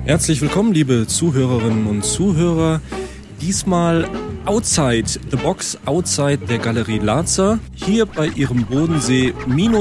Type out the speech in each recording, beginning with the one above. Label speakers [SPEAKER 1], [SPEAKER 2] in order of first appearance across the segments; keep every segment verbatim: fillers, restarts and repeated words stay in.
[SPEAKER 1] Herzlich willkommen, liebe Zuhörerinnen und Zuhörer. Diesmal outside the box, outside der Galerie Lazer, hier bei ihrem Bodensee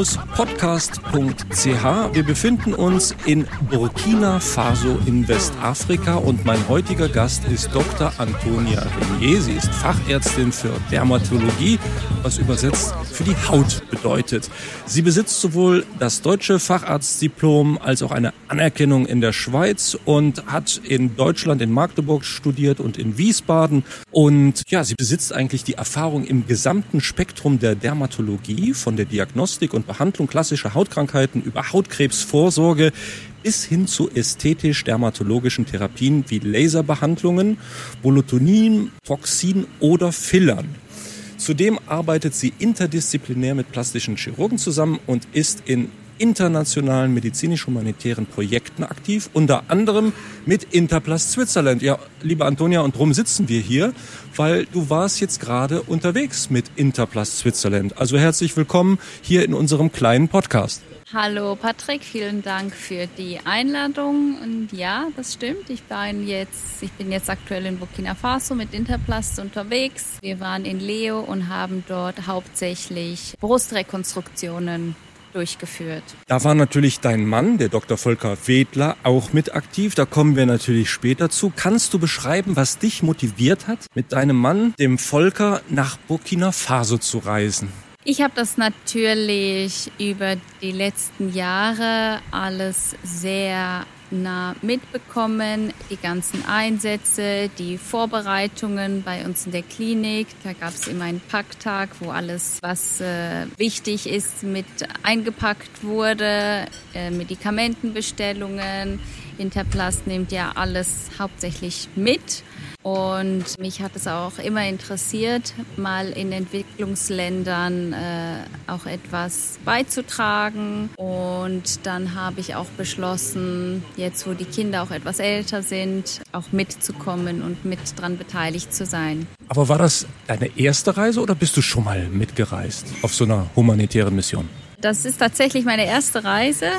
[SPEAKER 1] Podcast punkt c h. Wir befinden uns in Burkina Faso in Westafrika und mein heutiger Gast ist Doktor Antonia Renier. Sie ist Fachärztin für Dermatologie, was übersetzt für die Haut bedeutet. Sie besitzt sowohl das deutsche Facharztdiplom als auch eine Anerkennung in der Schweiz und hat in Deutschland in Magdeburg studiert und in Wiesbaden. Und ja, sie besitzt eigentlich die Erfahrung im gesamten Spektrum der Dermatologie, von der Diagnostik und Behandlung klassischer Hautkrankheiten über Hautkrebsvorsorge bis hin zu ästhetisch-dermatologischen Therapien wie Laserbehandlungen, Botulinum, Toxin oder Fillern. Zudem arbeitet sie interdisziplinär mit plastischen Chirurgen zusammen und ist in internationalen medizinisch-humanitären Projekten aktiv, unter anderem mit Interplast Switzerland. Ja, liebe Antonia, und drum sitzen wir hier, weil du warst jetzt gerade unterwegs mit Interplast Switzerland. Also herzlich willkommen hier in unserem kleinen Podcast.
[SPEAKER 2] Hallo Patrick, vielen Dank für die Einladung. Und ja, das stimmt. Ich bin jetzt, ich bin jetzt aktuell in Burkina Faso mit Interplast unterwegs. Wir waren in Leo und haben dort hauptsächlich Brustrekonstruktionen durchgeführt.
[SPEAKER 1] Da war natürlich dein Mann, der Doktor Volker Wedler, auch mit aktiv. Da kommen wir natürlich später zu. Kannst du beschreiben, was dich motiviert hat, mit deinem Mann, dem Volker, nach Burkina Faso zu reisen?
[SPEAKER 2] Ich habe das natürlich über die letzten Jahre alles sehr nah mitbekommen, die ganzen Einsätze, die Vorbereitungen bei uns in der Klinik. Da gab es immer einen Packtag, wo alles, was äh, wichtig ist, mit eingepackt wurde, äh, Medikamentenbestellungen. Interplast nimmt ja alles hauptsächlich mit. Und mich hat es auch immer interessiert, mal in Entwicklungsländern äh, auch etwas beizutragen. Und dann habe ich auch beschlossen, jetzt wo die Kinder auch etwas älter sind, auch mitzukommen und mit dran beteiligt zu sein.
[SPEAKER 1] Aber war das deine erste Reise oder bist du schon mal mitgereist auf so einer humanitären Mission?
[SPEAKER 2] Das ist tatsächlich meine erste Reise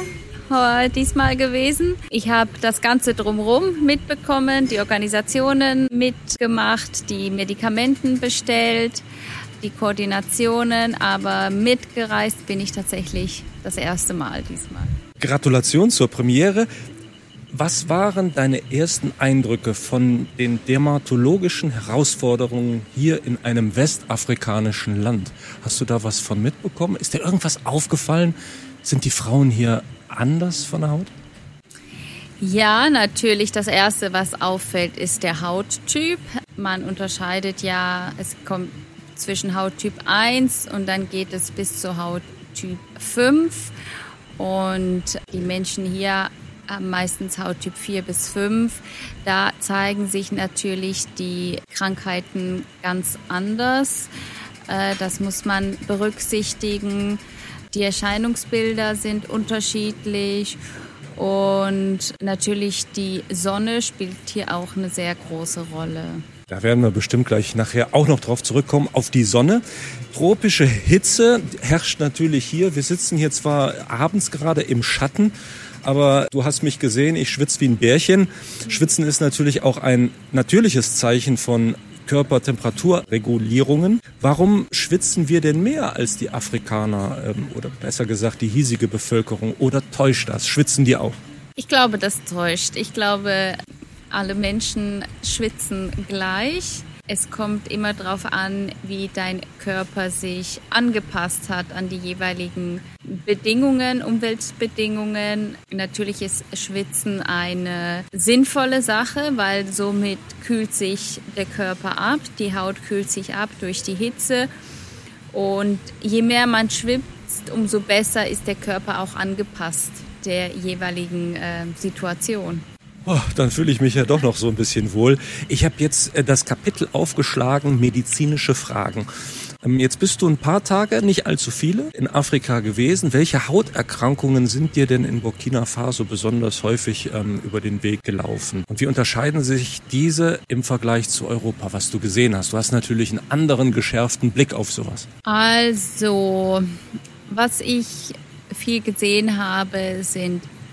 [SPEAKER 2] diesmal gewesen. Ich habe das Ganze drumherum mitbekommen, die Organisationen mitgemacht, die Medikamenten bestellt, die Koordinationen, aber mitgereist bin ich tatsächlich das erste Mal diesmal.
[SPEAKER 1] Gratulation zur Premiere. Was waren deine ersten Eindrücke von den dermatologischen Herausforderungen hier in einem westafrikanischen Land? Hast du da was von mitbekommen? Ist dir irgendwas aufgefallen? Sind die Frauen hier anders von der Haut?
[SPEAKER 2] Ja, natürlich. Das Erste, was auffällt, ist der Hauttyp. Man unterscheidet ja, es kommt zwischen Hauttyp eins und dann geht es bis zu Hauttyp fünf. Und die Menschen hier haben meistens Hauttyp vier bis fünf. Da zeigen sich natürlich die Krankheiten ganz anders. Das muss man berücksichtigen. Die Erscheinungsbilder sind unterschiedlich und natürlich die Sonne spielt hier auch eine sehr große Rolle.
[SPEAKER 1] Da werden wir bestimmt gleich nachher auch noch drauf zurückkommen, auf die Sonne. Tropische Hitze herrscht natürlich hier. Wir sitzen hier zwar abends gerade im Schatten, aber du hast mich gesehen, ich schwitze wie ein Bärchen. Schwitzen ist natürlich auch ein natürliches Zeichen von Körpertemperaturregulierungen. Warum schwitzen wir denn mehr als die Afrikaner ähm, oder besser gesagt die hiesige Bevölkerung? Oder täuscht das? Schwitzen die auch?
[SPEAKER 2] Ich glaube, das täuscht. Ich glaube, alle Menschen schwitzen gleich. Es kommt immer darauf an, wie dein Körper sich angepasst hat an die jeweiligen Bedingungen, Umweltbedingungen. Natürlich ist Schwitzen eine sinnvolle Sache, weil somit kühlt sich der Körper ab, die Haut kühlt sich ab durch die Hitze. Und je mehr man schwitzt, umso besser ist der Körper auch angepasst der jeweiligen äh, Situation.
[SPEAKER 1] Oh, dann fühle ich mich ja doch noch so ein bisschen wohl. Ich habe jetzt äh, das Kapitel aufgeschlagen, medizinische Fragen. Ähm, jetzt bist du ein paar Tage, nicht allzu viele, in Afrika gewesen. Welche Hauterkrankungen sind dir denn in Burkina Faso besonders häufig ähm, über den Weg gelaufen? Und wie unterscheiden sich diese im Vergleich zu Europa, was du gesehen hast? Du hast natürlich einen anderen geschärften Blick auf sowas.
[SPEAKER 2] Also, was ich viel gesehen habe, sind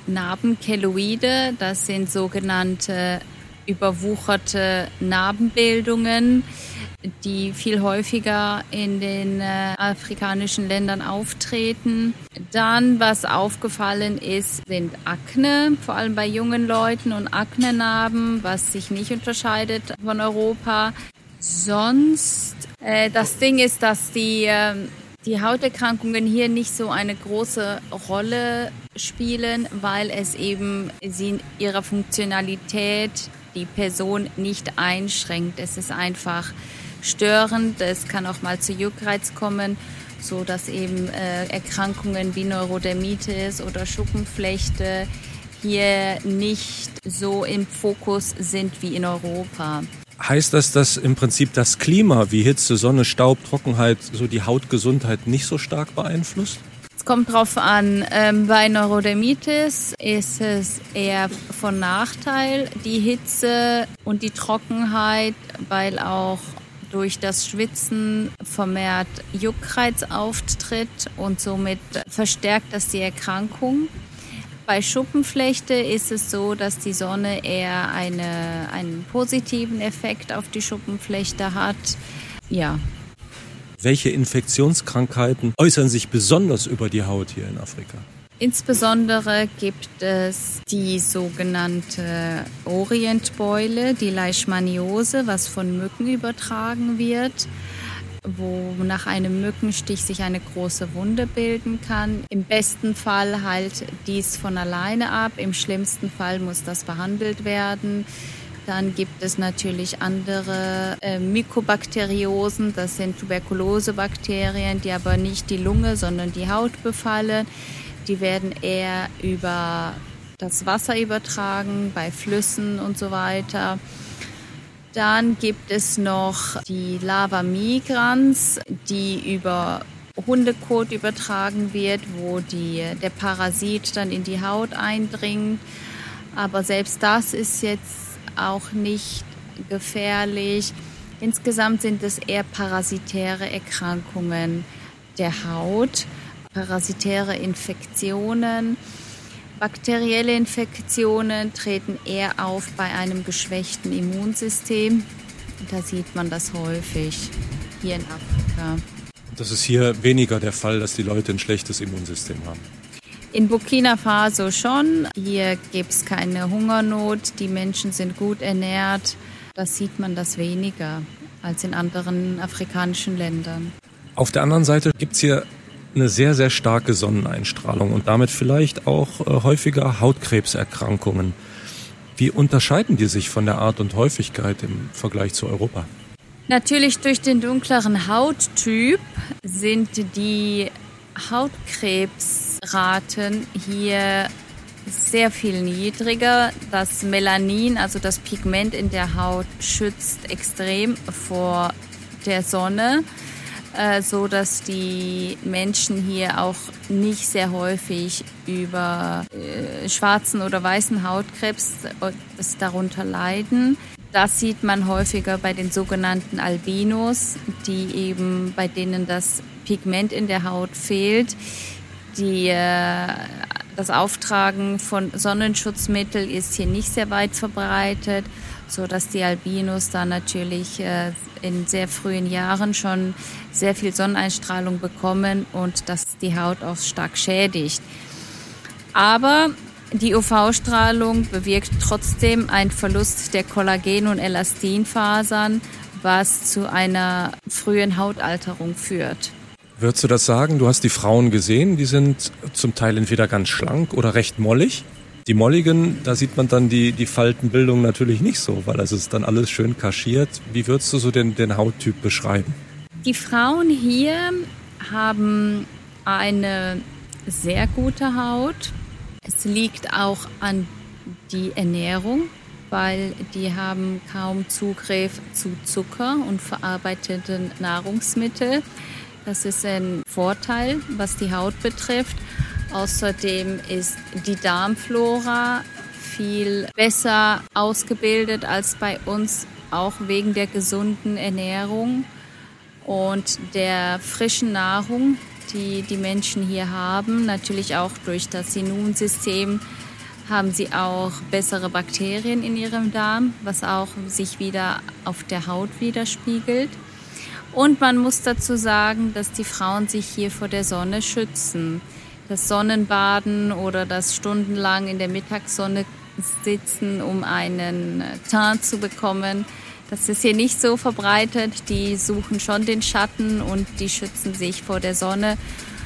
[SPEAKER 2] Narbenkeloide. Das sind sogenannte überwucherte Narbenbildungen, die viel häufiger in den äh, afrikanischen Ländern auftreten. Dann, was aufgefallen ist, sind Akne, vor allem bei jungen Leuten, und Aknenarben, was sich nicht unterscheidet von Europa. Sonst, äh, das Ding ist, dass die, äh, die Hauterkrankungen hier nicht so eine große Rolle spielen, weil es eben sie in ihrer Funktionalität die Person nicht einschränkt. Es ist einfach störend, es kann auch mal zu Juckreiz kommen, so dass eben äh, Erkrankungen wie Neurodermitis oder Schuppenflechte hier nicht so im Fokus sind wie in Europa.
[SPEAKER 1] Heißt das, dass im Prinzip das Klima wie Hitze, Sonne, Staub, Trockenheit so die Hautgesundheit nicht so stark beeinflusst?
[SPEAKER 2] Es kommt drauf an. Ähm, bei Neurodermitis ist es eher von Nachteil, die Hitze und die Trockenheit, weil auch durch das Schwitzen vermehrt Juckreiz auftritt und somit verstärkt das die Erkrankung. Bei Schuppenflechte ist es so, dass die Sonne eher eine, einen positiven Effekt auf die Schuppenflechte hat. Ja.
[SPEAKER 1] Welche Infektionskrankheiten äußern sich besonders über die Haut hier in Afrika?
[SPEAKER 2] Insbesondere gibt es die sogenannte Orientbeule, die Leishmaniose, was von Mücken übertragen wird, wo nach einem Mückenstich sich eine große Wunde bilden kann. Im besten Fall heilt dies von alleine ab, im schlimmsten Fall muss das behandelt werden. Dann gibt es natürlich andere äh, Mykobakteriosen, das sind Tuberkulosebakterien, die aber nicht die Lunge, sondern die Haut befallen. Die werden eher über das Wasser übertragen, bei Flüssen und so weiter. Dann gibt es noch die Lava migrans, die über Hundekot übertragen wird, wo die, der Parasit dann in die Haut eindringt. Aber selbst das ist jetzt auch nicht gefährlich. Insgesamt sind es eher parasitäre Erkrankungen der Haut, parasitäre Infektionen. Bakterielle Infektionen treten eher auf bei einem geschwächten Immunsystem. Da sieht man das häufig hier in Afrika.
[SPEAKER 1] Das ist hier weniger der Fall, dass die Leute ein schlechtes Immunsystem haben.
[SPEAKER 2] In Burkina Faso schon. Hier gibt es keine Hungernot. Die Menschen sind gut ernährt. Da sieht man das weniger als in anderen afrikanischen Ländern.
[SPEAKER 1] Auf der anderen Seite gibt es hier eine sehr, sehr starke Sonneneinstrahlung und damit vielleicht auch äh, häufiger Hautkrebserkrankungen. Wie unterscheiden die sich von der Art und Häufigkeit im Vergleich zu Europa?
[SPEAKER 2] Natürlich durch den dunkleren Hauttyp sind die Hautkrebsraten hier sehr viel niedriger. Das Melanin, also das Pigment in der Haut, schützt extrem vor der Sonne, äh, so dass die Menschen hier auch nicht sehr häufig über äh, schwarzen oder weißen Hautkrebs äh, darunter leiden. Das sieht man häufiger bei den sogenannten Albinos, die eben, bei denen das Pigment in der Haut fehlt. Die, äh, das Auftragen von Sonnenschutzmitteln ist hier nicht sehr weit verbreitet, so dass die Albinos da natürlich äh, in sehr frühen Jahren schon sehr viel Sonneneinstrahlung bekommen und das die Haut auch stark schädigt. Aber die U V-Strahlung bewirkt trotzdem einen Verlust der Kollagen- und Elastinfasern, was zu einer frühen Hautalterung führt.
[SPEAKER 1] Würdest du das sagen? Du hast die Frauen gesehen, die sind zum Teil entweder ganz schlank oder recht mollig. Die molligen, da sieht man dann die, die Faltenbildung natürlich nicht so, weil das ist dann alles schön kaschiert. Wie würdest du so den, den Hauttyp beschreiben?
[SPEAKER 2] Die Frauen hier haben eine sehr gute Haut. Es liegt auch an die Ernährung, weil die haben kaum Zugriff zu Zucker und verarbeiteten Nahrungsmitteln. Das ist ein Vorteil, was die Haut betrifft. Außerdem ist die Darmflora viel besser ausgebildet als bei uns, auch wegen der gesunden Ernährung und der frischen Nahrung, die die Menschen hier haben. Natürlich auch durch das Immunsystem haben sie auch bessere Bakterien in ihrem Darm, was auch sich wieder auf der Haut widerspiegelt. Und man muss dazu sagen, dass die Frauen sich hier vor der Sonne schützen. Das Sonnenbaden oder das stundenlang in der Mittagssonne sitzen, um einen Teint zu bekommen, das ist hier nicht so verbreitet. Die suchen schon den Schatten und die schützen sich vor der Sonne.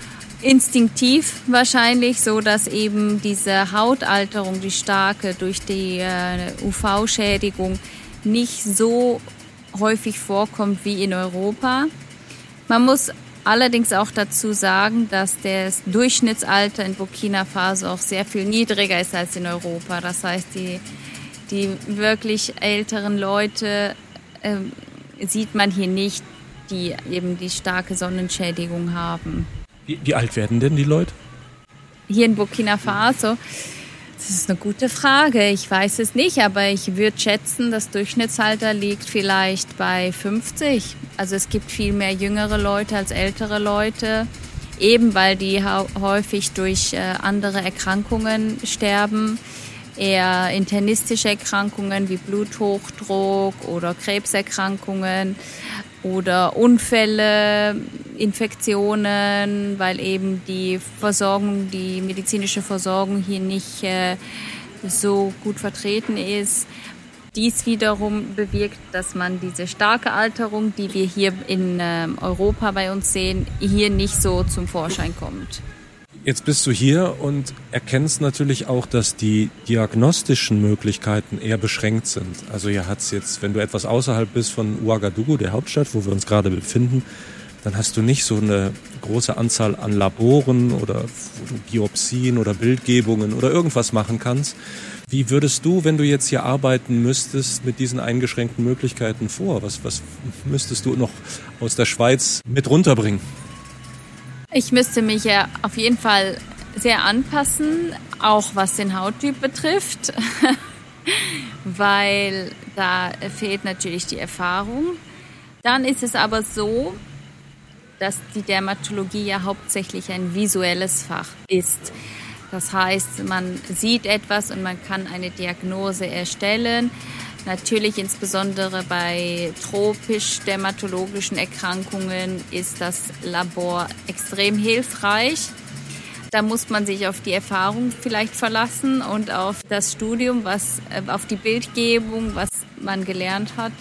[SPEAKER 2] Instinktiv wahrscheinlich, so dass eben diese Hautalterung, die starke durch die äh, U V-Schädigung nicht so häufig vorkommt wie in Europa. Man muss allerdings auch dazu sagen, dass das Durchschnittsalter in Burkina Faso auch sehr viel niedriger ist als in Europa. Das heißt, die, die wirklich älteren Leute äh, sieht man hier nicht, die eben die starke Sonnenschädigung haben.
[SPEAKER 1] Wie, wie alt werden denn die Leute?
[SPEAKER 2] Hier in Burkina Faso, das ist eine gute Frage. Ich weiß es nicht, aber ich würde schätzen, das Durchschnittsalter liegt vielleicht bei fünfzig. Also es gibt viel mehr jüngere Leute als ältere Leute, eben weil die häufig durch andere Erkrankungen sterben, eher internistische Erkrankungen wie Bluthochdruck oder Krebserkrankungen oder Unfälle, Infektionen, weil eben die Versorgung, die medizinische Versorgung hier nicht äh, so gut vertreten ist. Dies wiederum bewirkt, dass man diese starke Alterung, die wir hier in äh, Europa bei uns sehen, hier nicht so zum Vorschein kommt.
[SPEAKER 1] Jetzt bist du hier und erkennst natürlich auch, dass die diagnostischen Möglichkeiten eher beschränkt sind. Also hier hat's jetzt, wenn du etwas außerhalb bist von Ouagadougou, der Hauptstadt, wo wir uns gerade befinden, dann hast du nicht so eine große Anzahl an Laboren oder Biopsien oder Bildgebungen oder irgendwas machen kannst. Wie würdest du, wenn du jetzt hier arbeiten müsstest, mit diesen eingeschränkten Möglichkeiten vor? Was, was müsstest du noch aus der Schweiz mit runterbringen?
[SPEAKER 2] Ich müsste mich ja auf jeden Fall sehr anpassen, auch was den Hauttyp betrifft, weil da fehlt natürlich die Erfahrung. Dann ist es aber so, dass die Dermatologie ja hauptsächlich ein visuelles Fach ist. Das heißt, man sieht etwas und man kann eine Diagnose erstellen. Natürlich insbesondere bei tropisch-dermatologischen Erkrankungen ist das Labor extrem hilfreich. Da muss man sich auf die Erfahrung vielleicht verlassen und auf das Studium, was, auf die Bildgebung, was man gelernt hat.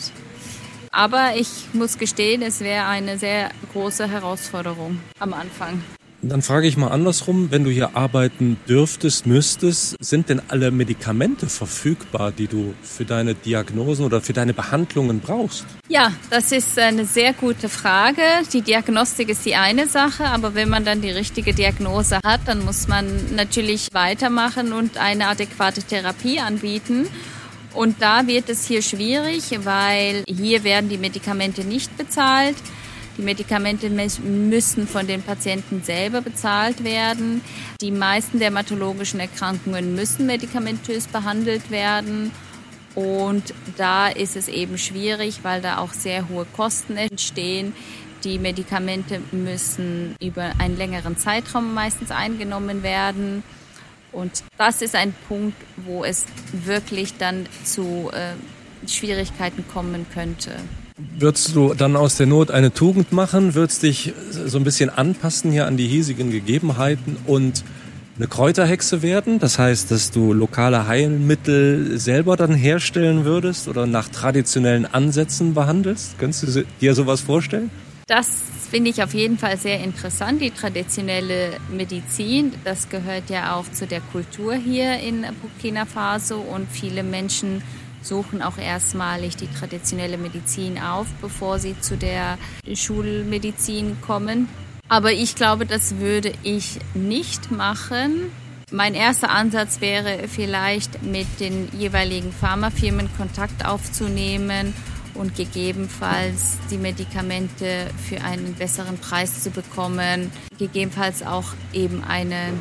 [SPEAKER 2] Aber ich muss gestehen, es wäre eine sehr große Herausforderung am Anfang.
[SPEAKER 1] Dann frage ich mal andersrum, wenn du hier arbeiten dürftest, müsstest, sind denn alle Medikamente verfügbar, die du für deine Diagnosen oder für deine Behandlungen brauchst?
[SPEAKER 2] Ja, das ist eine sehr gute Frage. Die Diagnostik ist die eine Sache, aber wenn man dann die richtige Diagnose hat, dann muss man natürlich weitermachen und eine adäquate Therapie anbieten. Und da wird es hier schwierig, weil hier werden die Medikamente nicht bezahlt. Die Medikamente müssen von den Patienten selber bezahlt werden. Die meisten dermatologischen Erkrankungen müssen medikamentös behandelt werden. Und da ist es eben schwierig, weil da auch sehr hohe Kosten entstehen. Die Medikamente müssen über einen längeren Zeitraum meistens eingenommen werden. Und das ist ein Punkt, wo es wirklich dann zu äh, Schwierigkeiten kommen könnte.
[SPEAKER 1] Würdest du dann aus der Not eine Tugend machen? Würdest dich so ein bisschen anpassen hier an die hiesigen Gegebenheiten und eine Kräuterhexe werden? Das heißt, dass du lokale Heilmittel selber dann herstellen würdest oder nach traditionellen Ansätzen behandelst? Könntest du dir sowas vorstellen?
[SPEAKER 2] Das finde ich auf jeden Fall sehr interessant, die traditionelle Medizin. Das gehört ja auch zu der Kultur hier in Burkina Faso und viele Menschen suchen auch erstmalig die traditionelle Medizin auf, bevor sie zu der Schulmedizin kommen. Aber ich glaube, das würde ich nicht machen. Mein erster Ansatz wäre vielleicht, mit den jeweiligen Pharmafirmen Kontakt aufzunehmen und gegebenenfalls die Medikamente für einen besseren Preis zu bekommen. Gegebenenfalls auch eben eine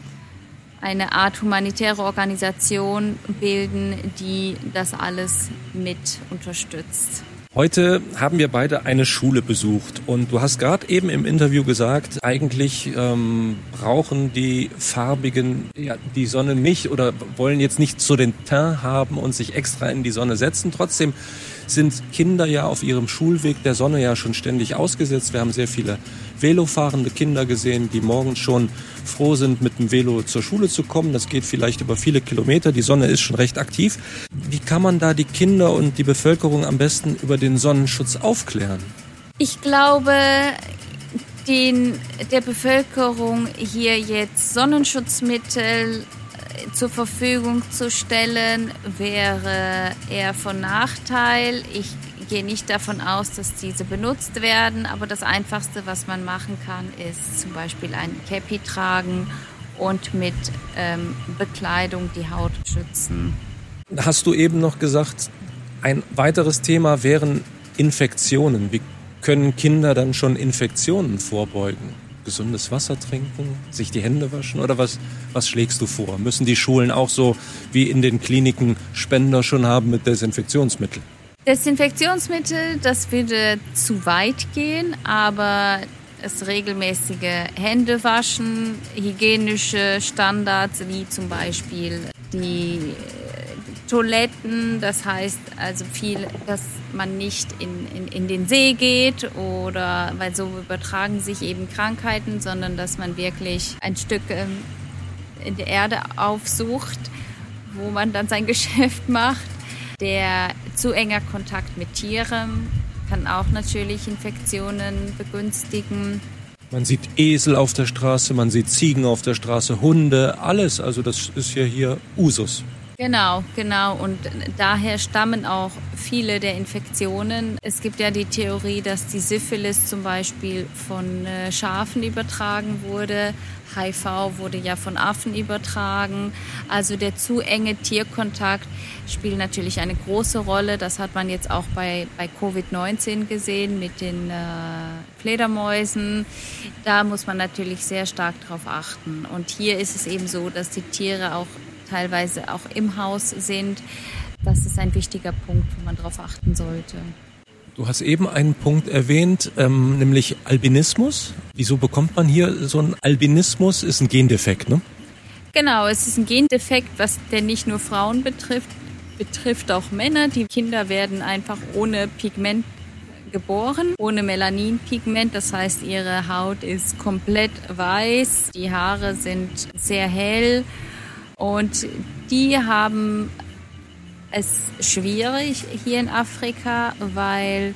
[SPEAKER 2] eine Art humanitäre Organisation bilden, die das alles mit unterstützt.
[SPEAKER 1] Heute haben wir beide eine Schule besucht und du hast gerade eben im Interview gesagt, eigentlich ähm, brauchen die Farbigen ja, die Sonne nicht oder wollen jetzt nicht so den Teint haben und sich extra in die Sonne setzen. Trotzdem sind Kinder ja auf ihrem Schulweg der Sonne ja schon ständig ausgesetzt. Wir haben sehr viele velofahrende Kinder gesehen, die morgens schon froh sind, mit dem Velo zur Schule zu kommen. Das geht vielleicht über viele Kilometer. Die Sonne ist schon recht aktiv. Wie kann man da die Kinder und die Bevölkerung am besten über den Sonnenschutz aufklären?
[SPEAKER 2] Ich glaube, den, der Bevölkerung hier jetzt Sonnenschutzmittel zur Verfügung zu stellen, wäre eher von Nachteil. Ich gehe nicht davon aus, dass diese benutzt werden, aber das Einfachste, was man machen kann, ist zum Beispiel ein Käppi tragen und mit ähm, Bekleidung die Haut schützen.
[SPEAKER 1] Hast du eben noch gesagt, ein weiteres Thema wären Infektionen. Wie können Kinder dann schon Infektionen vorbeugen? Gesundes Wasser trinken, sich die Hände waschen oder was, was schlägst du vor? Müssen die Schulen auch so wie in den Kliniken Spender schon haben mit Desinfektionsmittel?
[SPEAKER 2] Desinfektionsmittel, das würde zu weit gehen, aber das regelmäßige Händewaschen, hygienische Standards wie zum Beispiel die Toiletten, das heißt also viel, dass man nicht in, in, in den See geht oder, weil so übertragen sich eben Krankheiten, sondern dass man wirklich ein Stück ähm, in der Erde aufsucht, wo man dann sein Geschäft macht. Der zu enger Kontakt mit Tieren kann auch natürlich Infektionen begünstigen.
[SPEAKER 1] Man sieht Esel auf der Straße, man sieht Ziegen auf der Straße, Hunde, alles. Also das ist ja hier Usus.
[SPEAKER 2] Genau, genau. Und daher stammen auch viele der Infektionen. Es gibt ja die Theorie, dass die Syphilis zum Beispiel von äh, Schafen übertragen wurde. H I V wurde ja von Affen übertragen. Also der zu enge Tierkontakt spielt natürlich eine große Rolle. Das hat man jetzt auch bei, bei Covid neunzehn gesehen mit den äh, Fledermäusen. Da muss man natürlich sehr stark drauf achten. Und hier ist es eben so, dass die Tiere auch teilweise auch im Haus sind. Das ist ein wichtiger Punkt, wo man darauf achten sollte.
[SPEAKER 1] Du hast eben einen Punkt erwähnt, ähm, nämlich Albinismus. Wieso bekommt man hier so einen Albinismus? Ist ein Gendefekt, ne?
[SPEAKER 2] Genau, es ist ein Gendefekt, was der nicht nur Frauen betrifft, betrifft auch Männer. Die Kinder werden einfach ohne Pigment geboren, ohne Melaninpigment. Das heißt, ihre Haut ist komplett weiß, die Haare sind sehr hell. Und die haben es schwierig hier in Afrika, weil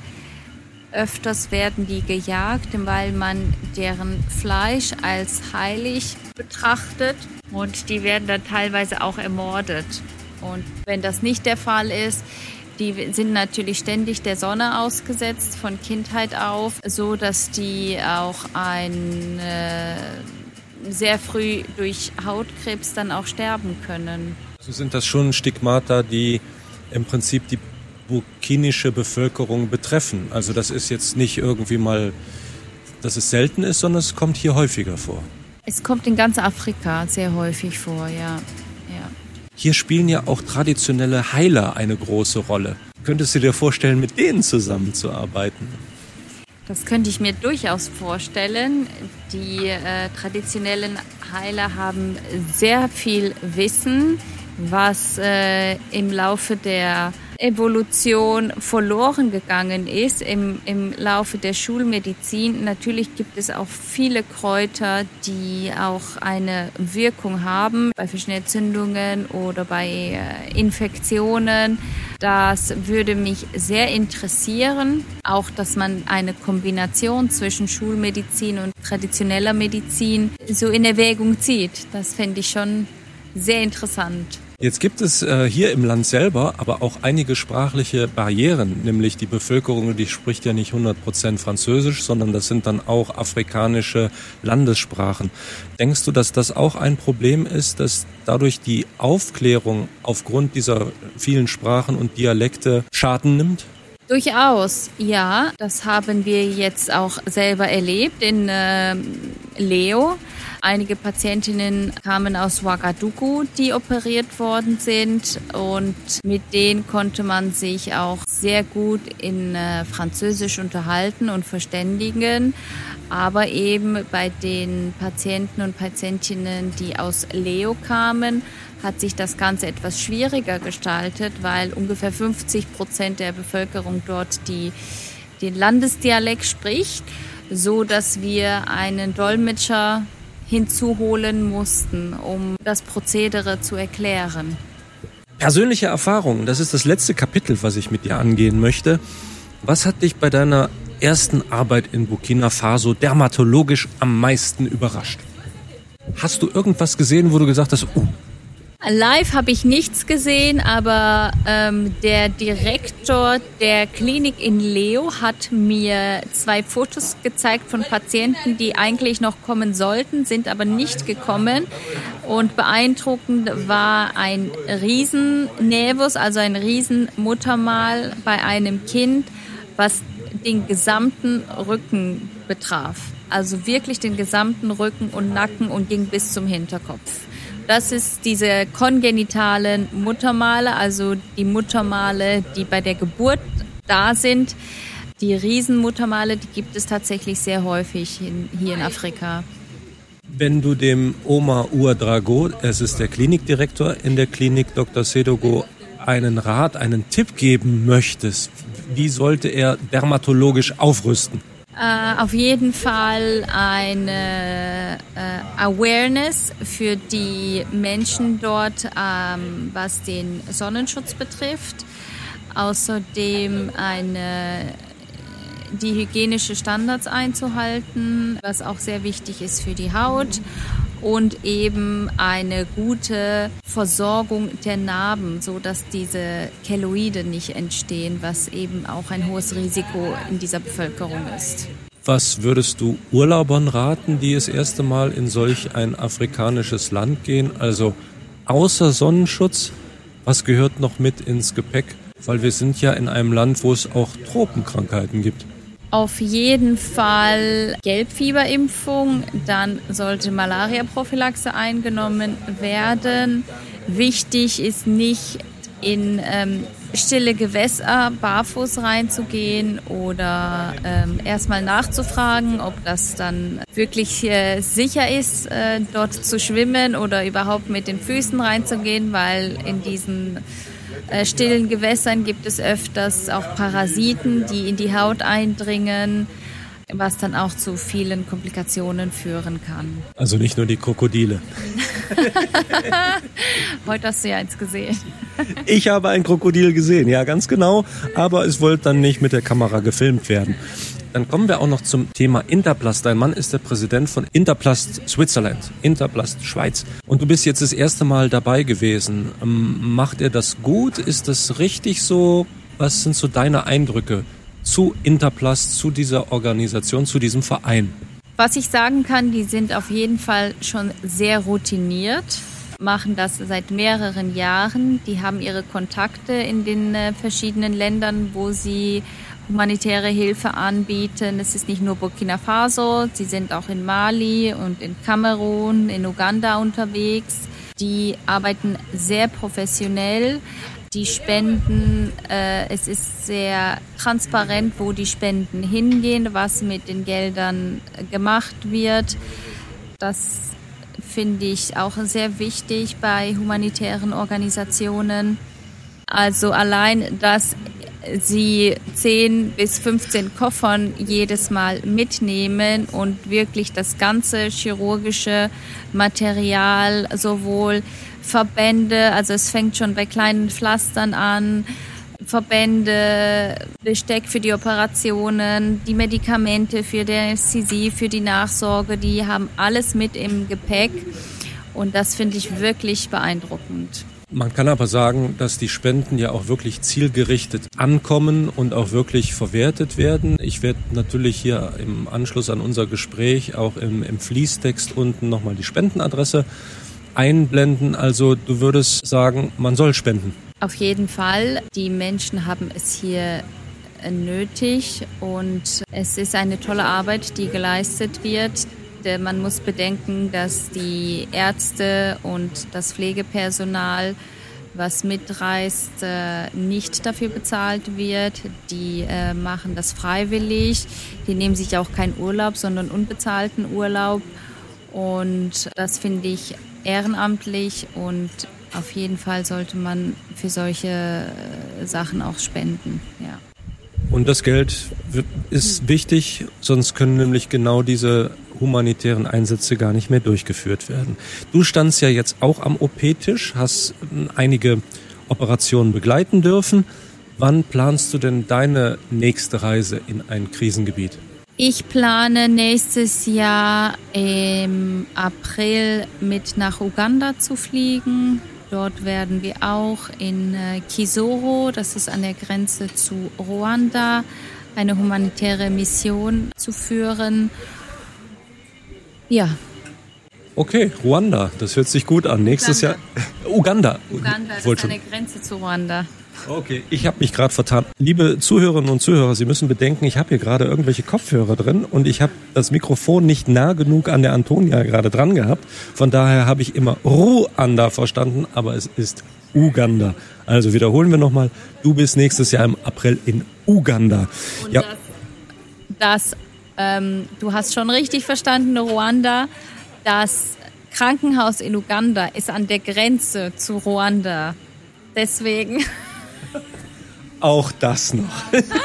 [SPEAKER 2] öfters werden die gejagt, weil man deren Fleisch als heilig betrachtet und die werden dann teilweise auch ermordet. Und wenn das nicht der Fall ist, die sind natürlich ständig der Sonne ausgesetzt von Kindheit auf, so dass die auch ein äh, sehr früh durch Hautkrebs dann auch sterben können.
[SPEAKER 1] Also sind das schon Stigmata, die im Prinzip die burkinische Bevölkerung betreffen. Also das ist jetzt nicht irgendwie mal, dass es selten ist, sondern es kommt hier häufiger vor.
[SPEAKER 2] Es kommt in ganz Afrika sehr häufig vor, ja. ja.
[SPEAKER 1] Hier spielen ja auch traditionelle Heiler eine große Rolle. Könntest du dir vorstellen, mit denen zusammenzuarbeiten?
[SPEAKER 2] Das könnte ich mir durchaus vorstellen. Die äh, traditionellen Heiler haben sehr viel Wissen, was äh, im Laufe der Evolution verloren gegangen ist, im, im Laufe der Schulmedizin. Natürlich gibt es auch viele Kräuter, die auch eine Wirkung haben bei verschiedenen Entzündungen oder bei äh, Infektionen. Das würde mich sehr interessieren, auch dass man eine Kombination zwischen Schulmedizin und traditioneller Medizin so in Erwägung zieht. Das fände ich schon sehr interessant.
[SPEAKER 1] Jetzt gibt es äh, hier im Land selber aber auch einige sprachliche Barrieren, nämlich die Bevölkerung, die spricht ja nicht hundert Prozent Französisch, sondern das sind dann auch afrikanische Landessprachen. Denkst du, dass das auch ein Problem ist, dass dadurch die Aufklärung aufgrund dieser vielen Sprachen und Dialekte Schaden nimmt?
[SPEAKER 2] Durchaus, ja. Das haben wir jetzt auch selber erlebt in äh, Leo. Einige Patientinnen kamen aus Ouagadougou, die operiert worden sind, und mit denen konnte man sich auch sehr gut in äh, Französisch unterhalten und verständigen. Aber eben bei den Patienten und Patientinnen, die aus Leo kamen, hat sich das Ganze etwas schwieriger gestaltet, weil ungefähr fünfzig Prozent der Bevölkerung dort die, den Landesdialekt spricht, so dass wir einen Dolmetscher hinzuholen mussten, um das Prozedere zu erklären.
[SPEAKER 1] Persönliche Erfahrungen, das ist das letzte Kapitel, was ich mit dir angehen möchte. Was hat dich bei deiner ersten Arbeit in Burkina Faso dermatologisch am meisten überrascht? Hast du irgendwas gesehen, wo du gesagt hast, oh,
[SPEAKER 2] live habe ich nichts gesehen, aber ähm, der Direktor der Klinik in Leo hat mir zwei Fotos gezeigt von Patienten, die eigentlich noch kommen sollten, sind aber nicht gekommen. Und beeindruckend war ein Riesennävus, also ein Riesenmuttermal bei einem Kind, was den gesamten Rücken betraf. Also wirklich den gesamten Rücken und Nacken und ging bis zum Hinterkopf. Das ist diese kongenitalen Muttermale, also die Muttermale, die bei der Geburt da sind. Die Riesenmuttermale, die gibt es tatsächlich sehr häufig in, hier in Afrika.
[SPEAKER 1] Wenn du dem Omar Ouedraogo, es ist der Klinikdirektor in der Klinik Doktor Sedogo, einen Rat, einen Tipp geben möchtest, wie sollte er dermatologisch aufrüsten?
[SPEAKER 2] Uh, auf jeden Fall eine uh, Awareness für die Menschen dort, um, was den Sonnenschutz betrifft. Außerdem eine, die hygienische Standards einzuhalten, was auch sehr wichtig ist für die Haut. Und eben eine gute Versorgung der Narben, so dass diese Keloide nicht entstehen, was eben auch ein hohes Risiko in dieser Bevölkerung ist.
[SPEAKER 1] Was würdest du Urlaubern raten, die das erste Mal in solch ein afrikanisches Land gehen? Also außer Sonnenschutz, was gehört noch mit ins Gepäck? Weil wir sind ja in einem Land, wo es auch Tropenkrankheiten gibt.
[SPEAKER 2] Auf jeden Fall Gelbfieberimpfung, dann sollte Malaria-Prophylaxe eingenommen werden. Wichtig ist nicht in ähm, stille Gewässer barfuß reinzugehen oder ähm, erstmal nachzufragen, ob das dann wirklich äh, sicher ist, äh, dort zu schwimmen oder überhaupt mit den Füßen reinzugehen, weil in diesen Äh, stillen Gewässern gibt es öfters auch Parasiten, die in die Haut eindringen, was dann auch zu vielen Komplikationen führen kann.
[SPEAKER 1] Also nicht nur die Krokodile.
[SPEAKER 2] Heute hast du ja eins gesehen.
[SPEAKER 1] Ich habe ein Krokodil gesehen, ja ganz genau, aber es wollte dann nicht mit der Kamera gefilmt werden. Dann kommen wir auch noch zum Thema Interplast. Dein Mann ist der Präsident von Interplast Switzerland, Interplast Schweiz. Und du bist jetzt das erste Mal dabei gewesen. Macht er das gut? Ist das richtig so? Was sind so deine Eindrücke zu Interplast, zu dieser Organisation, zu diesem Verein?
[SPEAKER 2] Was ich sagen kann, die sind auf jeden Fall schon sehr routiniert, machen das seit mehreren Jahren. Die haben ihre Kontakte in den verschiedenen Ländern, wo sie humanitäre Hilfe anbieten. Es ist nicht nur Burkina Faso, sie sind auch in Mali und in Kamerun, in Uganda unterwegs. Die arbeiten sehr professionell. Die Spenden, äh, es ist sehr transparent, wo die Spenden hingehen, was mit den Geldern gemacht wird. Das finde ich auch sehr wichtig bei humanitären Organisationen. Also allein, dass sie zehn bis fünfzehn Koffern jedes Mal mitnehmen und wirklich das ganze chirurgische Material, sowohl Verbände, also es fängt schon bei kleinen Pflastern an, Verbände, Besteck für die Operationen, die Medikamente für die Anästhesie, für die Nachsorge, die haben alles mit im Gepäck und das finde ich wirklich beeindruckend.
[SPEAKER 1] Man kann aber sagen, dass die Spenden ja auch wirklich zielgerichtet ankommen und auch wirklich verwertet werden. Ich werde natürlich hier im Anschluss an unser Gespräch auch im, im Fließtext unten nochmal die Spendenadresse einblenden. Also du würdest sagen, man soll spenden.
[SPEAKER 2] Auf jeden Fall. Die Menschen haben es hier nötig und es ist eine tolle Arbeit, die geleistet wird. man muss bedenken, dass die Ärzte und das Pflegepersonal, was mitreist, nicht dafür bezahlt wird. Die machen das freiwillig. Die nehmen sich auch keinen Urlaub, sondern unbezahlten Urlaub. Und das finde ich ehrenamtlich und auf jeden Fall sollte man für solche Sachen auch spenden. Ja.
[SPEAKER 1] Und das Geld ist wichtig, sonst können nämlich genau diese humanitären Einsätze gar nicht mehr durchgeführt werden. Du standst ja jetzt auch am O P-Tisch, hast einige Operationen begleiten dürfen. Wann planst du denn deine nächste Reise in ein Krisengebiet?
[SPEAKER 2] Ich plane nächstes Jahr im April mit nach Uganda zu fliegen. Dort werden wir auch in Kisoro, das ist an der Grenze zu Ruanda, eine humanitäre Mission zu führen. Ja.
[SPEAKER 1] Okay, Ruanda, das hört sich gut an. Nächstes Uganda. Jahr Uganda.
[SPEAKER 2] Uganda, das ist an der Grenze zu Ruanda.
[SPEAKER 1] Okay, ich habe mich gerade vertan. Liebe Zuhörerinnen und Zuhörer, Sie müssen bedenken, ich habe hier gerade irgendwelche Kopfhörer drin und ich habe das Mikrofon nicht nah genug an der Antonia gerade dran gehabt. Von daher habe ich immer Ruanda verstanden, aber es ist Uganda. Also wiederholen wir nochmal, du bist nächstes Jahr im April in Uganda.
[SPEAKER 2] Und ja. das, das ähm, du hast schon richtig verstanden, Ruanda. Das Krankenhaus in Uganda ist an der Grenze zu Ruanda. Deswegen...
[SPEAKER 1] Auch das noch.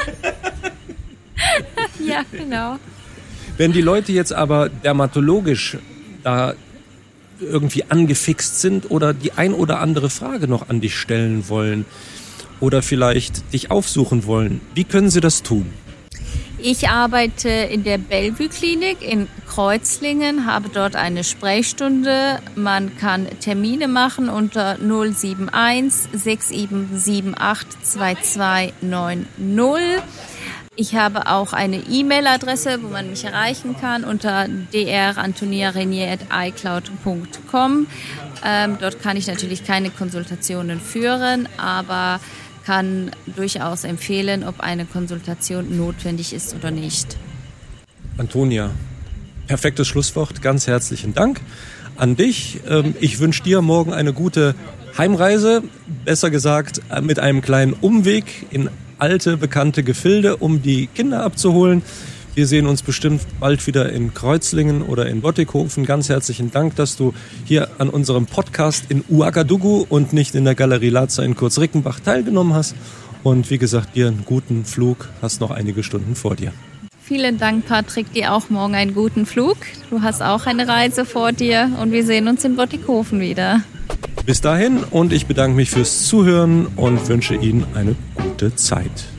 [SPEAKER 2] Ja, genau.
[SPEAKER 1] Wenn die Leute jetzt aber dermatologisch da irgendwie angefixt sind oder die ein oder andere Frage noch an dich stellen wollen oder vielleicht dich aufsuchen wollen, wie können sie das tun?
[SPEAKER 2] Ich arbeite in der Bellevue-Klinik in Kreuzlingen, habe dort eine Sprechstunde. Man kann Termine machen unter null sieben eins sechs sieben sieben acht zwei zwei neun null. Ich habe auch eine E-Mail-Adresse, wo man mich erreichen kann unter d r antonia renier at i cloud punkt com. Ähm, dort kann ich natürlich keine Konsultationen führen, aber kann durchaus empfehlen, ob eine Konsultation notwendig ist oder nicht.
[SPEAKER 1] Antonia, perfektes Schlusswort. Ganz herzlichen Dank an dich. Ich wünsche dir morgen eine gute Heimreise, besser gesagt mit einem kleinen Umweg in alte, bekannte Gefilde, um die Kinder abzuholen. Wir sehen uns bestimmt bald wieder in Kreuzlingen oder in Bottighofen. Ganz herzlichen Dank, dass du hier an unserem Podcast in Ouagadougou und nicht in der Galerie Laazer in Kurz-Rickenbach teilgenommen hast. Und wie gesagt, dir einen guten Flug, hast noch einige Stunden vor dir.
[SPEAKER 2] Vielen Dank, Patrick, dir auch morgen einen guten Flug. Du hast auch eine Reise vor dir und wir sehen uns in Bottighofen wieder.
[SPEAKER 1] Bis dahin und ich bedanke mich fürs Zuhören und wünsche Ihnen eine gute Zeit.